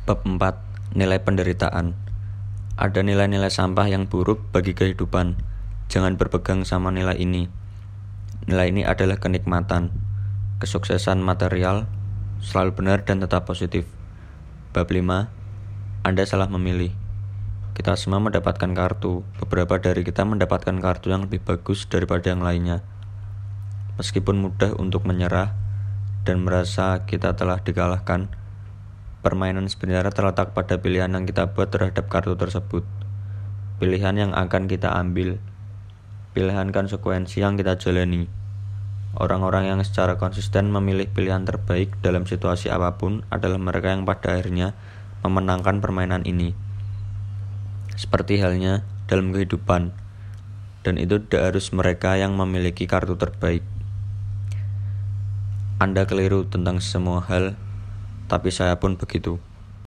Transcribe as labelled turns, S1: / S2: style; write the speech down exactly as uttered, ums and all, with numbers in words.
S1: Bab empat. Nilai penderitaan. Ada nilai-nilai sampah yang buruk bagi kehidupan. Jangan berpegang sama nilai ini. Nilai ini adalah kenikmatan, kesuksesan material, selalu benar dan tetap positif. Bab lima. Anda salah memilih. Kita semua mendapatkan kartu. Beberapa dari kita mendapatkan kartu yang lebih bagus daripada yang lainnya. Meskipun mudah untuk menyerah dan merasa kita telah dikalahkan, permainan sebenarnya terletak pada pilihan yang kita buat terhadap kartu tersebut. Pilihan yang akan kita ambil, pilihan konsekuensi yang kita jalani. Orang-orang yang secara konsisten memilih pilihan terbaik dalam situasi apapun adalah mereka yang pada akhirnya memenangkan permainan ini. Seperti halnya dalam kehidupan, dan itu tidak harus mereka yang memiliki kartu terbaik. Anda keliru tentang semua hal, tapi saya pun begitu.